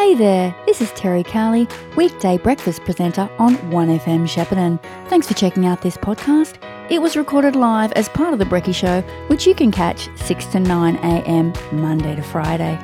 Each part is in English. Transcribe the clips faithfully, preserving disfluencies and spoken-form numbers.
Hey there, this is Terry Cowley, weekday breakfast presenter on one F M Shepparton. Thanks for checking out this podcast. It was recorded live as part of The Brekkie Show, which you can catch six to nine a m Monday to Friday.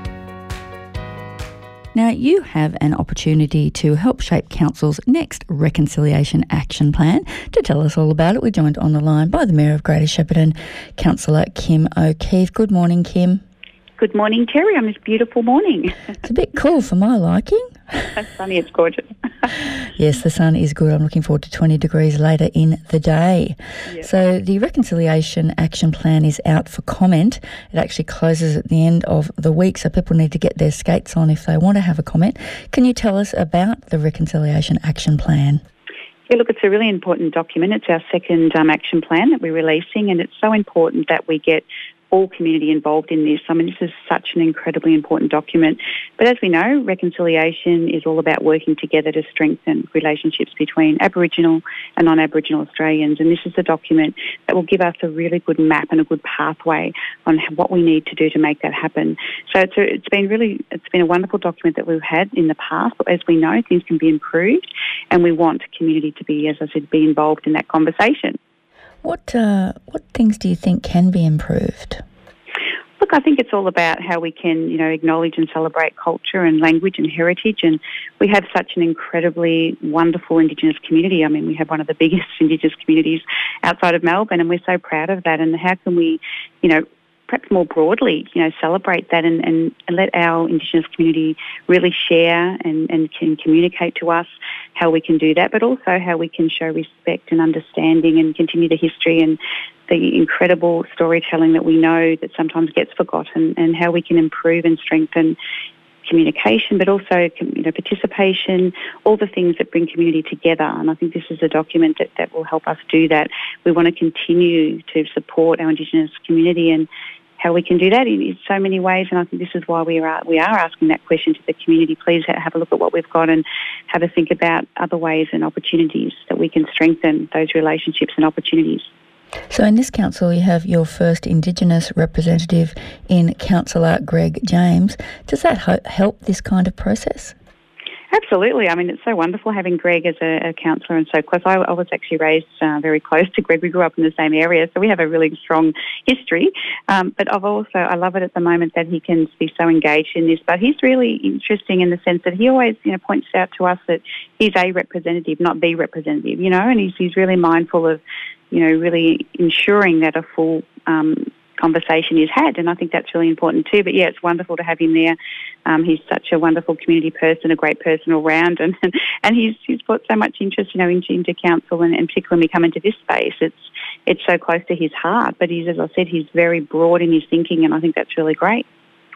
Now, you have an opportunity to help shape Council's next Reconciliation Action Plan. To tell us all about it, we're joined on the line by the Mayor of Greater Shepparton, Councillor Kim O'Keefe. Good morning, Kim. Good morning, Terry, on this beautiful morning. It's a bit cool for my liking. It's sunny, it's gorgeous. Yes, the sun is good. I'm looking forward to twenty degrees later in the day. Yep. So the Reconciliation Action Plan is out for comment. It actually closes at the end of the week, so people need to get their skates on if they want to have a comment. Can you tell us about the Reconciliation Action Plan? Yeah, look, it's a really important document. It's our second um, action plan that we're releasing, and it's so important that we get all community involved in this. I mean, this is such an incredibly important document. But as we know, reconciliation is all about working together to strengthen relationships between Aboriginal and non-Aboriginal Australians. And this is a document that will give us a really good map and a good pathway on what we need to do to make that happen. So it's, a, it's been really, it's been a wonderful document that we've had in the past. But as we know, things can be improved, and we want community to be, as I said, be involved in that conversation. What uh, what things do you think can be improved? Look, I think it's all about how we can, you know, acknowledge and celebrate culture and language and heritage. And we have such an incredibly wonderful Indigenous community. I mean, we have one of the biggest Indigenous communities outside of Melbourne, and we're so proud of that. And how can we, you know, perhaps more broadly, you know, celebrate that and, and, and let our Indigenous community really share and, and can communicate to us how we can do that, but also how we can show respect and understanding and continue the history and the incredible storytelling that we know that sometimes gets forgotten, and how we can improve and strengthen communication, but also, you know, participation, all the things that bring community together. And I think this is a document that, that will help us do that. We want to continue to support our Indigenous community, and how we can do that in, in so many ways. And I think this is why we are we are asking that question to the community. Please have a look at what we've got and have a think about other ways and opportunities that we can strengthen those relationships and opportunities. So in this council, you have your first Indigenous representative in Councillor Greg James. Does that ho- help this kind of process? Absolutely. I mean, it's so wonderful having Greg as a, a councillor and so close. I, I was actually raised uh, very close to Greg. We grew up in the same area, so we have a really strong history. Um, but I've also, I love it at the moment that he can be so engaged in this. But he's really interesting in the sense that he always, you know, points out to us that he's a representative, not the representative, you know, and he's, he's really mindful of, you know, really ensuring that a full um, conversation is had, and I think that's really important too. But yeah, it's wonderful to have him there. Um, he's such a wonderful community person, a great person all round, and and he's he's brought so much interest, you know, into, into council, and, and particularly when we come into this space, it's it's so close to his heart. But he's, as I said, he's very broad in his thinking, and I think that's really great.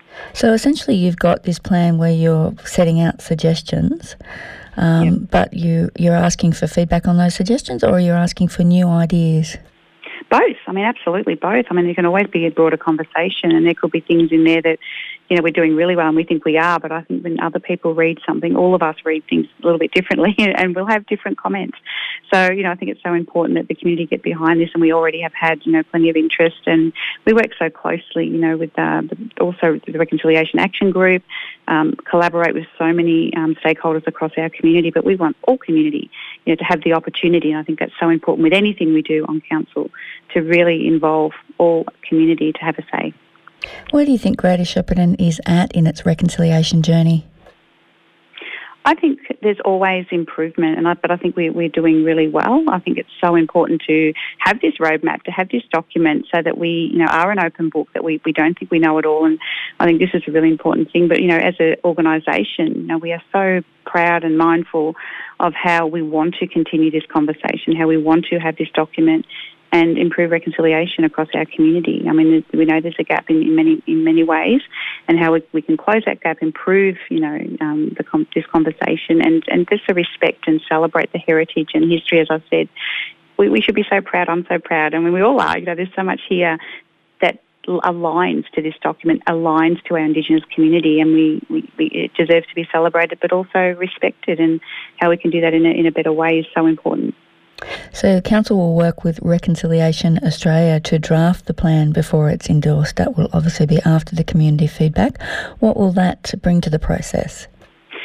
So essentially, you've got this plan where you're setting out suggestions, um, yep. but you you're asking for feedback on those suggestions, or you're asking for new ideas. Both. I mean, absolutely both. I mean, there can always be a broader conversation, and there could be things in there that, you know, we're doing really well and we think we are, but I think when other people read something, all of us read things a little bit differently, and we'll have different comments. So, you know, I think it's so important that the community get behind this, and we already have had, you know, plenty of interest, and we work so closely, you know, with uh, also the Reconciliation Action Group, um, collaborate with so many um, stakeholders across our community, but we want all community, you know, to have the opportunity, and I think that's so important with anything we do on council, to really involve all community to have a say. Where do you think Greater Shepparton is at in its reconciliation journey? I think there's always improvement, and I, but I think we, we're doing really well. I think it's so important to have this roadmap, to have this document, so that we, you know, are an open book, that we, we don't think we know it all. And I think this is a really important thing. But, you know, as an organisation, you know, we are so proud and mindful of how we want to continue this conversation, how we want to have this document and improve reconciliation across our community. I mean, we know there's a gap in, in many in many ways, and how we, we can close that gap, improve, you know, um, the, this conversation, and, and just to respect and celebrate the heritage and history. As I said, we, we should be so proud. I'm so proud, and we all are. You know, there's so much here that aligns to this document, aligns to our Indigenous community, and we, we, we it deserves to be celebrated, but also respected. And how we can do that in a, in a better way is so important. So Council will work with Reconciliation Australia to draft the plan before it's endorsed. That will obviously be after the community feedback. What will that bring to the process?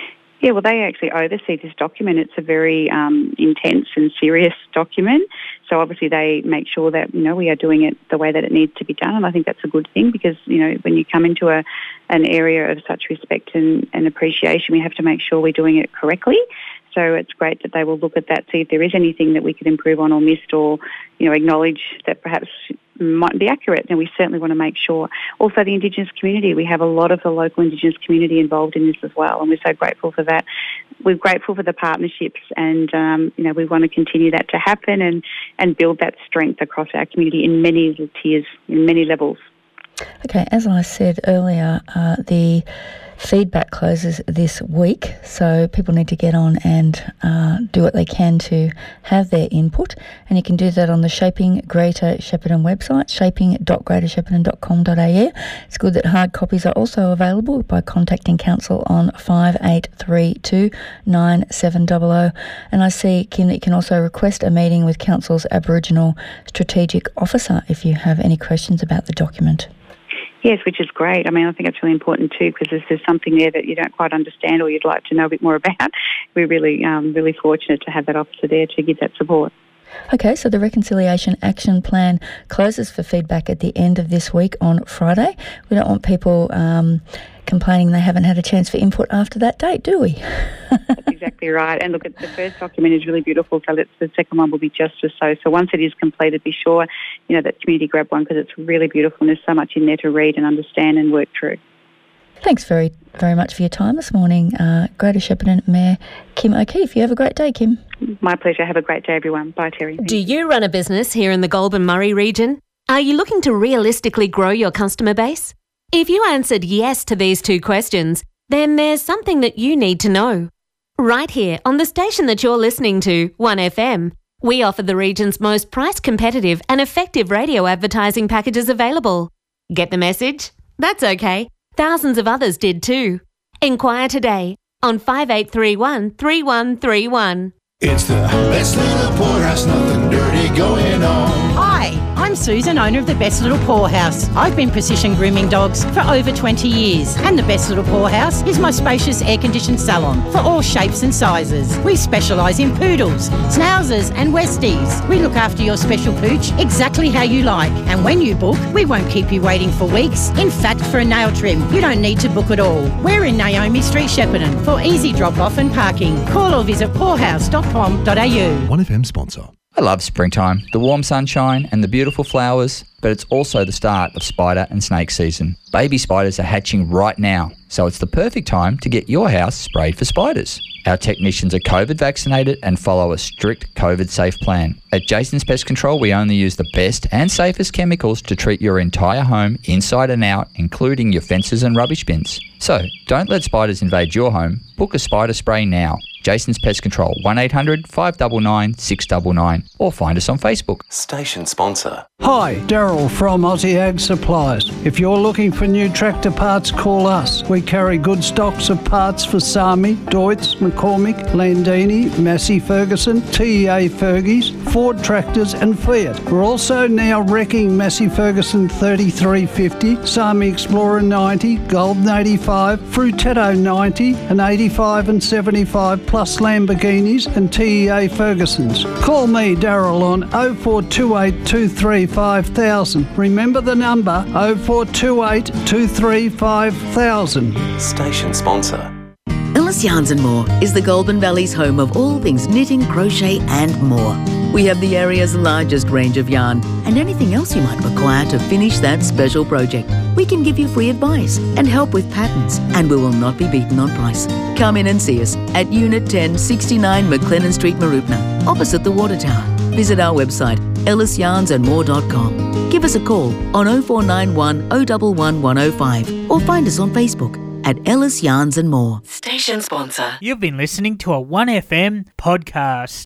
Yeah, well, they actually oversee this document. It's a very um, intense and serious document. So obviously they make sure that, you know, we are doing it the way that it needs to be done. And I think that's a good thing because, you know, when you come into a an area of such respect and, and appreciation, we have to make sure we're doing it correctly. So it's great that they will look at that, see if there is anything that we could improve on or missed or, you know, acknowledge that perhaps mightn't be accurate. And we certainly want to make sure. Also the Indigenous community, we have a lot of the local Indigenous community involved in this as well. And we're so grateful for that. We're grateful for the partnerships and, um, you know, we want to continue that to happen and, and build that strength across our community in many tiers, in many levels. Okay, as I said earlier, uh, the feedback closes this week, so people need to get on and uh, do what they can to have their input, and you can do that on the Shaping Greater Shepparton website, shaping dot greater shepparton dot com dot a u. It's good that hard copies are also available by contacting Council on five eight three two nine seven zero zero, and I see, Kim, that you can also request a meeting with Council's Aboriginal Strategic Officer if you have any questions about the document. Yes, which is great. I mean, I think it's really important too because if there's something there that you don't quite understand or you'd like to know a bit more about, we're really, um, really fortunate to have that officer there to give that support. Okay, so the Reconciliation Action Plan closes for feedback at the end of this week on Friday. We don't want people um, complaining they haven't had a chance for input after that date, do we? That's exactly right. And look, the first document is really beautiful, so let's, the second one will be just as so. So once it is completed, be sure, you know, that community grab one because it's really beautiful and there's so much in there to read and understand and work through. Thanks very, very much for your time this morning, uh, Greater Shepparton Mayor Kim O'Keefe. You have a great day, Kim. My pleasure. Have a great day, everyone. Bye, Terry. Do you run a business here in the Goulburn-Murray region? Are you looking to realistically grow your customer base? If you answered yes to these two questions, then there's something that you need to know. Right here on the station that you're listening to, one F M, we offer the region's most price-competitive and effective radio advertising packages available. Get the message? That's okay. Thousands of others did too. Inquire today on five eight three one, three one three one. It's the best little poorhouse, nothing dirty going on. Hi, I'm Susan, owner of the Best Little Poorhouse. I've been precision grooming dogs for over twenty years, and the Best Little Poorhouse is my spacious air-conditioned salon for all shapes and sizes. We specialise in poodles, schnauzers and westies. We look after your special pooch exactly how you like, and when you book, we won't keep you waiting for weeks. In fact, for a nail trim, you don't need to book at all. We're in Naomi Street, Shepparton for easy drop-off and parking. Call or visit poorhouse dot com dot a u. one F M sponsor. I love springtime, the warm sunshine and the beautiful flowers, but it's also the start of spider and snake season. Baby spiders are hatching right now, so it's the perfect time to get your house sprayed for spiders. Our technicians are COVID vaccinated and follow a strict COVID safe plan. At Jason's Pest Control, we only use the best and safest chemicals to treat your entire home inside and out, including your fences and rubbish bins. So, don't let spiders invade your home. Book a spider spray now. Jason's Pest Control, one eight hundred, five nine nine, six nine nine, or find us on Facebook. Station sponsor. Hi, Daryl from Aussie Ag Supplies. If you're looking for new tractor parts, call us. We carry good stocks of parts for Sami, Deutz, McCormick, Landini, Massey Ferguson, T E A Fergies, Ford tractors and Fiat. We're also now wrecking Massey Ferguson thirty-three fifty, Sami Explorer ninety, Golden eighty-five, Frutetto ninety, and eighty-five and seventy-five plus Lamborghinis and T E A Fergusons. Call me, Daryl, on oh four two eight, two three five thousand. Remember the number, oh four two eight, two three five thousand. Station sponsor. Ellis Yarns and More is the Goulburn Valley's home of all things knitting, crochet and more. We have the area's largest range of yarn and anything else you might require to finish that special project. We can give you free advice and help with patterns, and we will not be beaten on price. Come in and see us at Unit ten sixty-nine McLennan Street, Marupna, opposite the Water Tower. Visit our website, ellis yarns and more dot com. Give us a call on oh four nine one, oh one one, one oh five or find us on Facebook at Ellis Yarns and More. Station sponsor. You've been listening to a one F M podcast.